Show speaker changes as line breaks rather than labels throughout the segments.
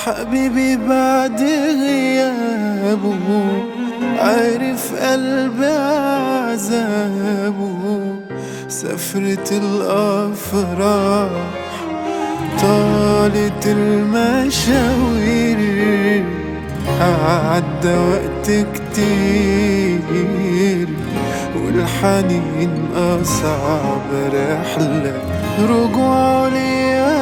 حبيبي بعد غيابه عارف قلبي عذابه. سفرة الأفراح طالت المشاوير، عدى وقت كتير والحنين أصعب رحلة. رجوع لي يا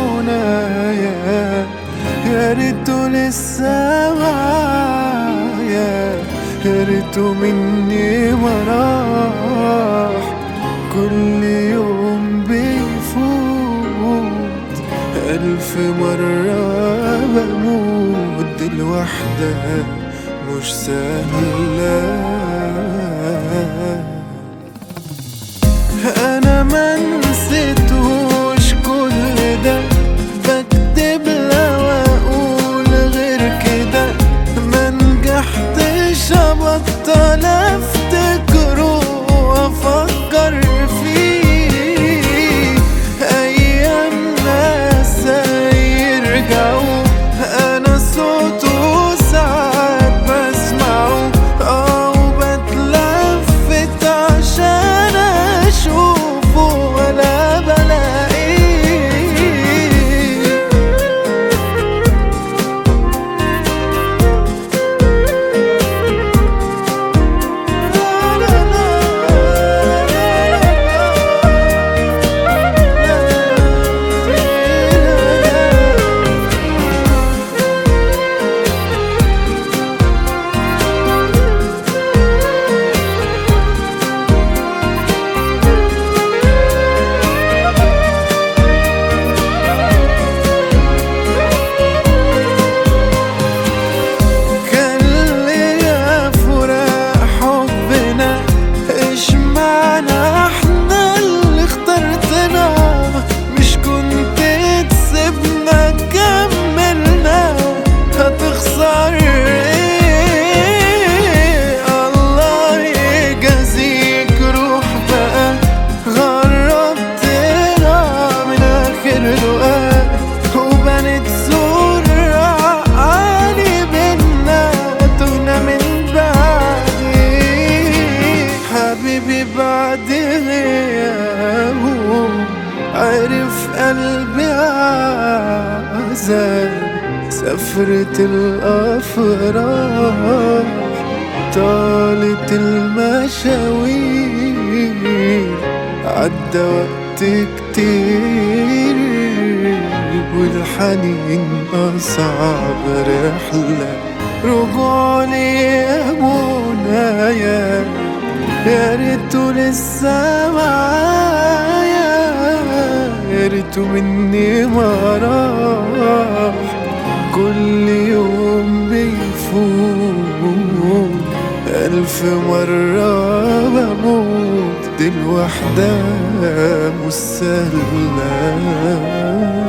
منايا يا ريته لسه معايا، يا ريته مني ما راح. كل يوم بيفوت 1000 مرة بموت. دي الوحدة مش سهلة، أنا منسيتوش كل ده. بكدب لو أقول غير كده، منجحتش أبطل أفتكره وأفكر فيه. أيام ناس يرجعوا أنا صوته ساعات بسمعه، وبتلفت عشان أشوفه ولا بعد غيابه عرف قلبي عذاب. سفرة الأفراح طالت المشاوير، عدى وقت كتير والحنين أصعب رحلة. رجوع لي يا منايا يا ريته لسه معايا، يا ريته مني ما راح. كل يوم بيفوت 1000 مرة بموت. دي الوحدة مش سهلة.